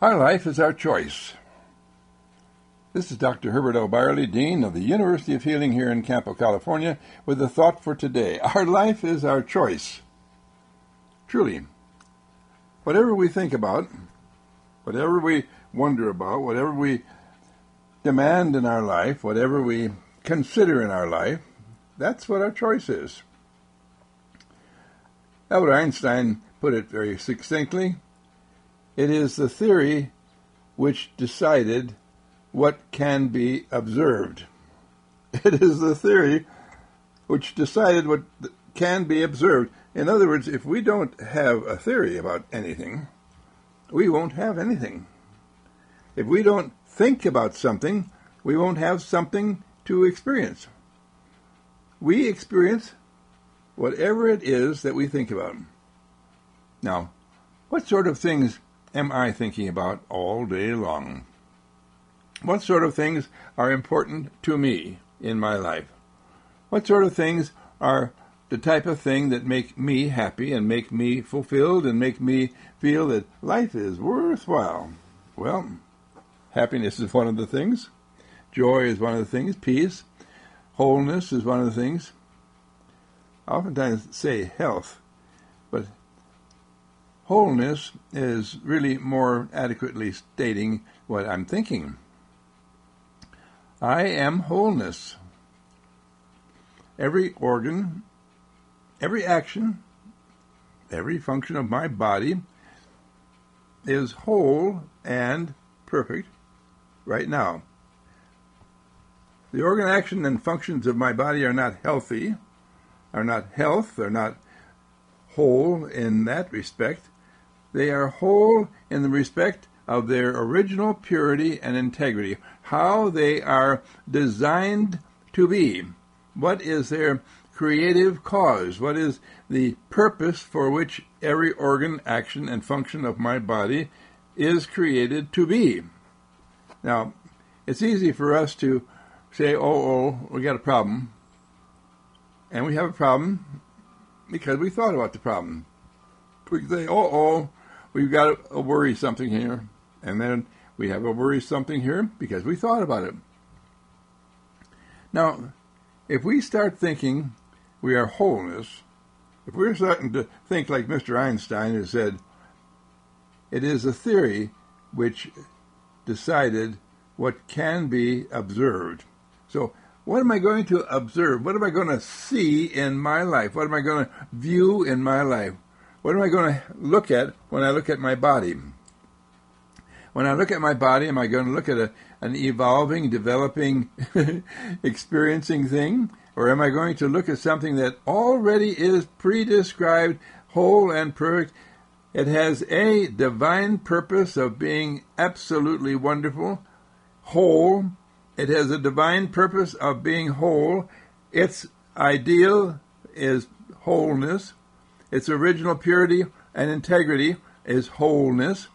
Our life is our choice. This is Dr. Herbert L. Byerly, Dean of the University of Healing here in Campo, California, with a thought for today. Our life is our choice. Truly, whatever we think about, whatever we wonder about, whatever we demand in our life, whatever we consider in our life, that's what our choice is. Albert Einstein put it very succinctly. It is the theory which decided what can be observed. It is the theory which decided what can be observed. In other words, if we don't have a theory about anything, we won't have anything. If we don't think about something, we won't have something to experience. We experience whatever it is that we think about. Now, what sort of things am I thinking about all day long? What sort of things are important to me in my life? What sort of things are the type of thing that make me happy and make me fulfilled and make me feel that life is worthwhile? Well, happiness is one of the things. Joy is one of the things. Peace, wholeness is one of the things. I oftentimes say health, but wholeness is really more adequately stating what I'm thinking. I am wholeness. Every organ, every action, every function of my body is whole and perfect right now. The organ, action, and functions of my body are not healthy, are not health, are not whole in that respect. They are whole in the respect of their original purity and integrity, how they are designed to be. What is their creative cause? What is the purpose for which every organ, action, and function of my body is created to be? Now, it's easy for us to say, we got a problem. And we have a problem because we thought about the problem. We can say, we've got a worry something here. And then we have a worry something here because we thought about it. Now, if we start thinking we are wholeness, if we're starting to think like Mr. Einstein, who said, it is a theory which decided what can be observed. So, what am I going to observe? What am I going to see in my life? What am I going to view in my life? What am I going to look at when I look at my body? When I look at my body, am I going to look at an evolving, developing, experiencing thing? Or am I going to look at something that already is pre-described, whole and perfect? It has a divine purpose of being absolutely wonderful, whole. It has a divine purpose of being whole. Its ideal is wholeness. Its original purity and integrity is wholeness.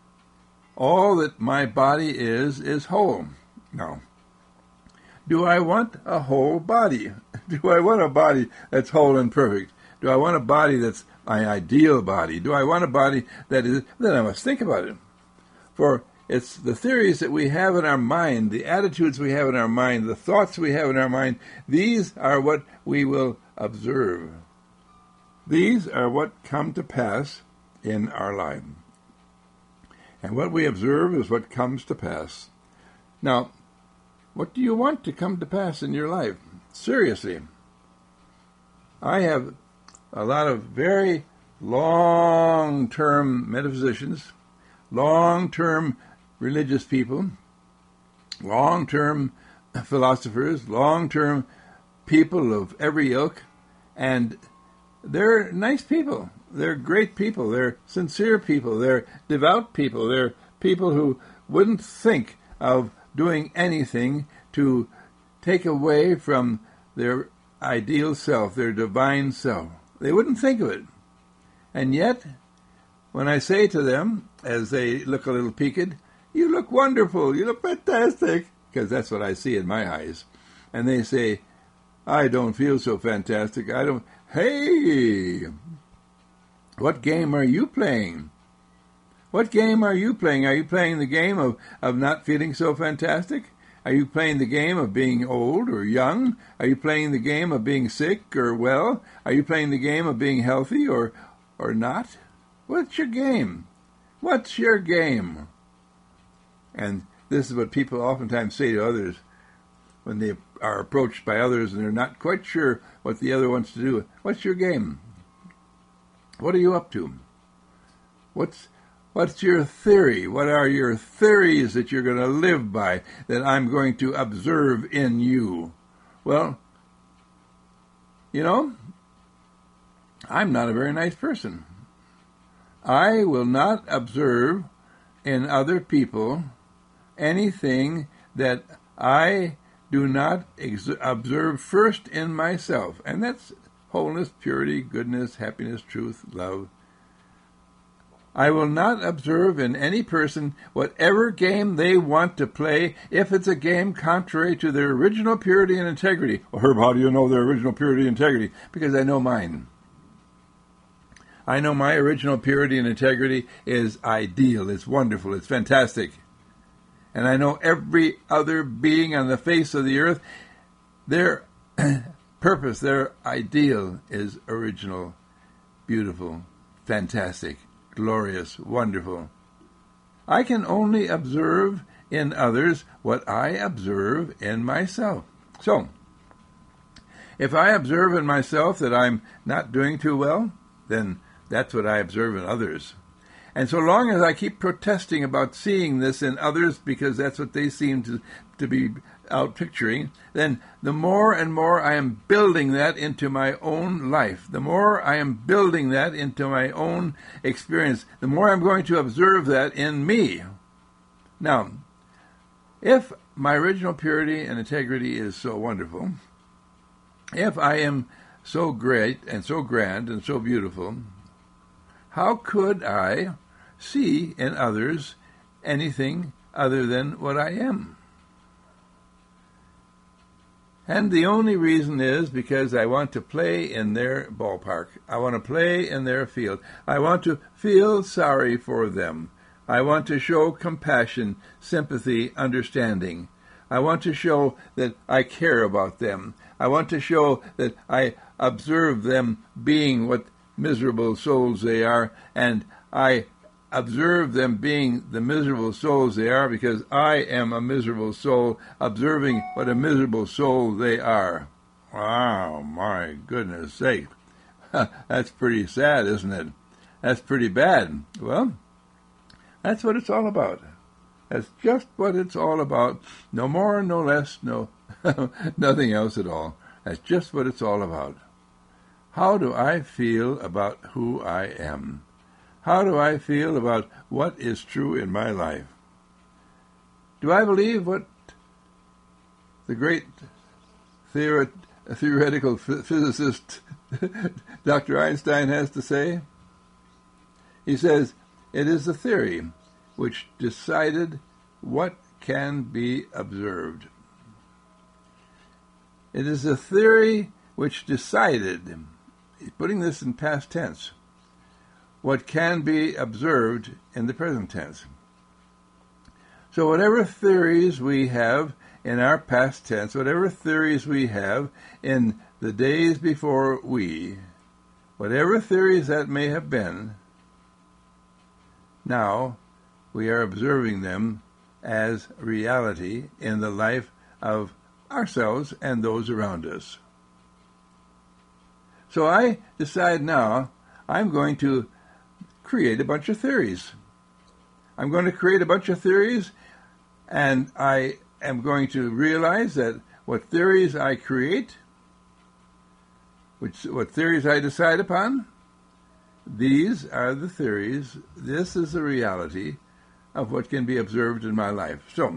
All that my body is whole. Now, do I want a whole body? Do I want a body that's whole and perfect? Do I want a body that's my ideal body? Do I want a body that is... Then I must think about it. For it's the theories that we have in our mind, the attitudes we have in our mind, the thoughts we have in our mind, these are what we will observe. These are what come to pass in our life. And what we observe is what comes to pass. Now, what do you want to come to pass in your life? Seriously. I have a lot of very long-term metaphysicians, long-term religious people, long-term philosophers, long-term people of every ilk, and they're nice people. They're great people. They're sincere people. They're devout people. They're people who wouldn't think of doing anything to take away from their ideal self, their divine self. They wouldn't think of it. And yet, when I say to them, as they look a little peaked, you look wonderful, you look fantastic, because that's what I see in my eyes. And they say, I don't feel so fantastic. Hey, what game are you playing? What game are you playing? Are you playing the game of not feeling so fantastic? Are you playing the game of being old or young? Are you playing the game of being sick or well? Are you playing the game of being healthy or not? What's your game? What's your game? And this is what people oftentimes say to others when they are approached by others and they're not quite sure what the other wants to do. What's your game? What are you up to? What's your theory? What are your theories that you're going to live by, that I'm going to observe in you? Well, you know, I'm not a very nice person. I will not observe in other people anything that I do not observe first in myself. And that's wholeness, purity, goodness, happiness, truth, love. I will not observe in any person whatever game they want to play if it's a game contrary to their original purity and integrity. Well, Herb, how do you know their original purity and integrity? Because I know mine. I know my original purity and integrity is ideal, it's wonderful, it's fantastic. And I know every other being on the face of the earth, their purpose, their ideal is original, beautiful, fantastic, glorious, wonderful. I can only observe in others what I observe in myself. So, if I observe in myself that I'm not doing too well, then that's what I observe in others. And so long as I keep protesting about seeing this in others because that's what they seem to be out picturing, then the more and more I am building that into my own life, the more I am building that into my own experience, the more I'm going to observe that in me. Now, if my original purity and integrity is so wonderful, if I am so great and so grand and so beautiful, how could I see in others anything other than what I am? And the only reason is because I want to play in their ballpark. I want to play in their field. I want to feel sorry for them. I want to show compassion, sympathy, understanding. I want to show that I care about them. I want to show that I observe them being what miserable souls they are, and I observe them being the miserable souls they are because I am a miserable soul observing what a miserable soul they are. Wow, my goodness sake. That's pretty sad, isn't it? That's pretty bad. Well, that's what it's all about. That's just what it's all about. No more, no less, no nothing else at all. That's just what it's all about. How do I feel about who I am? How do I feel about what is true in my life? Do I believe what the great theoretical physicist Dr. Einstein has to say? He says, it is the theory which decided what can be observed. It is the theory which decided, he's putting this in past tense, what can be observed in the present tense. So whatever theories we have in our past tense, whatever theories we have in the days before we, whatever theories that may have been, now we are observing them as reality in the life of ourselves and those around us. So I decide now I'm going to create a bunch of theories. I'm going to create a bunch of theories, and I am going to realize that what theories I create, what theories I decide upon, these are the theories, this is the reality of what can be observed in my life. So,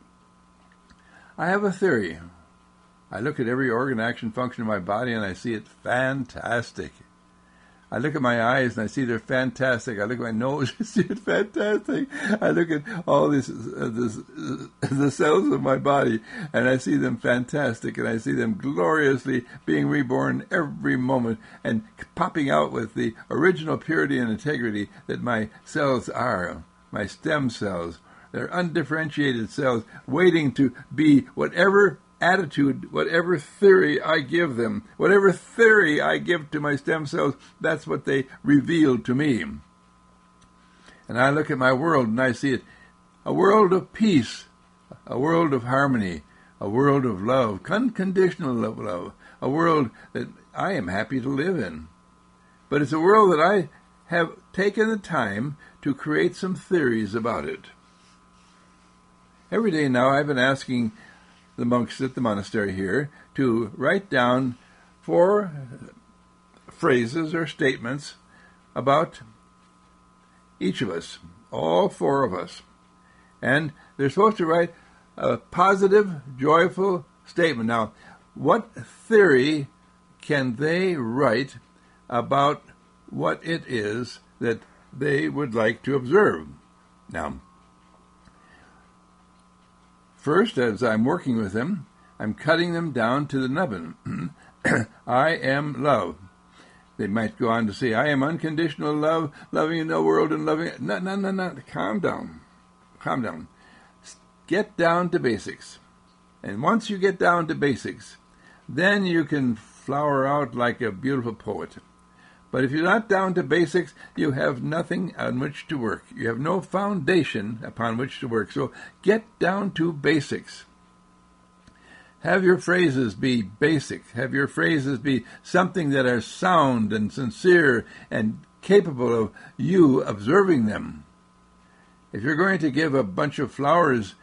I have a theory. I look at every organ, action, function of my body, and I see it fantastic. I look at my eyes and I see they're fantastic. I look at my nose, I see it's fantastic. I look at all the cells of my body and I see them fantastic, and I see them gloriously being reborn every moment and popping out with the original purity and integrity that my cells are, my stem cells. They're undifferentiated cells waiting to be whatever attitude, whatever theory I give them, whatever theory I give to my stem cells, that's what they reveal to me. And I look at my world and I see it, a world of peace, a world of harmony, a world of love, unconditional love, a world that I am happy to live in. But it's a world that I have taken the time to create some theories about it. Every day now I've been asking the monks at the monastery here to write down 4 phrases or statements about each of us, all 4 of us. And they're supposed to write a positive, joyful statement. Now, what theory can they write about what it is that they would like to observe? Now, first, as I'm working with them, I'm cutting them down to the nubbin. I am love. They might go on to say, I am unconditional love, loving in the world and loving... No. Calm down. Calm down. Get down to basics. And once you get down to basics, then you can flower out like a beautiful poet. But if you're not down to basics, you have nothing on which to work. You have no foundation upon which to work. So get down to basics. Have your phrases be basic. Have your phrases be something that are sound and sincere and capable of you observing them. If you're going to give a bunch of flowers,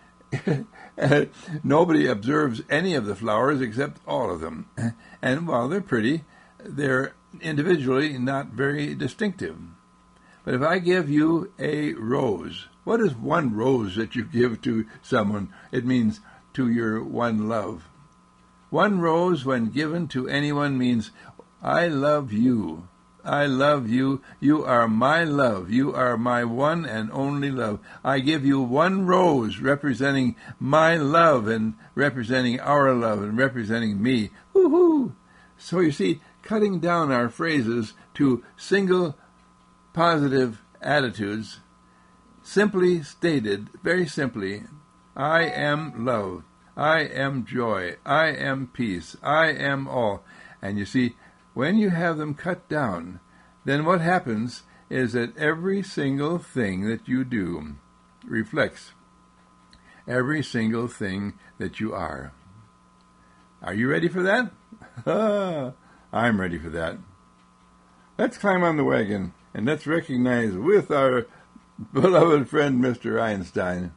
nobody observes any of the flowers except all of them. And while they're pretty, they're individually not very distinctive. But if I give you a rose, what is one rose that you give to someone? It means to your one love. One rose, when given to anyone, means, I love you. I love you. You are my love. You are my one and only love. I give you one rose representing my love and representing our love and representing me. Woo-hoo! So you see, cutting down our phrases to single positive attitudes, simply stated, very simply, I am love. I am joy. I am peace. I am all. And you see, when you have them cut down, then what happens is that every single thing that you do reflects every single thing that you are. Are you ready for that? I'm ready for that. Let's climb on the wagon and let's recognize with our beloved friend Mr. Einstein.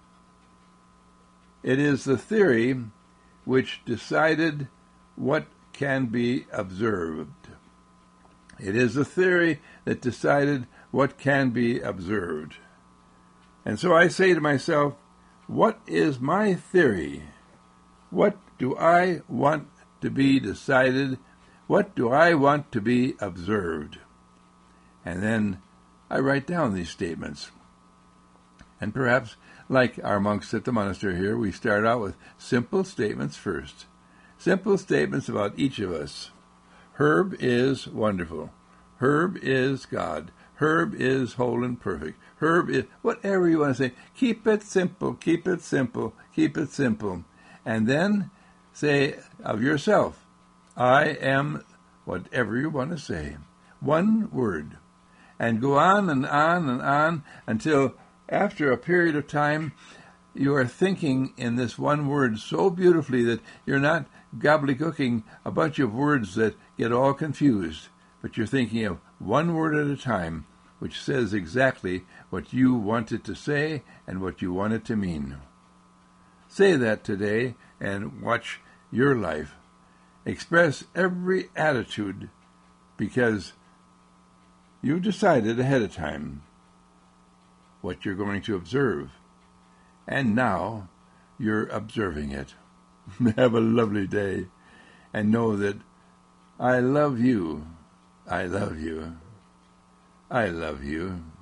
It is the theory which decided what can be observed. It is the theory that decided what can be observed. And so I say to myself, what is my theory? What do I want to be decided? What do I want to be observed? And then I write down these statements. And perhaps, like our monks at the monastery here, we start out with simple statements first. Simple statements about each of us. Herb is wonderful. Herb is God. Herb is whole and perfect. Herb is whatever you want to say. Keep it simple. Keep it simple. Keep it simple. And then say of yourself, I am whatever you want to say. One word. And go on and on and on until after a period of time you are thinking in this one word so beautifully that you're not gobbledygooking a bunch of words that get all confused, but you're thinking of one word at a time, which says exactly what you want it to say and what you want it to mean. Say that today and watch your life. Express every attitude because you've decided ahead of time what you're going to observe. And now you're observing it. Have a lovely day, and know that I love you. I love you. I love you.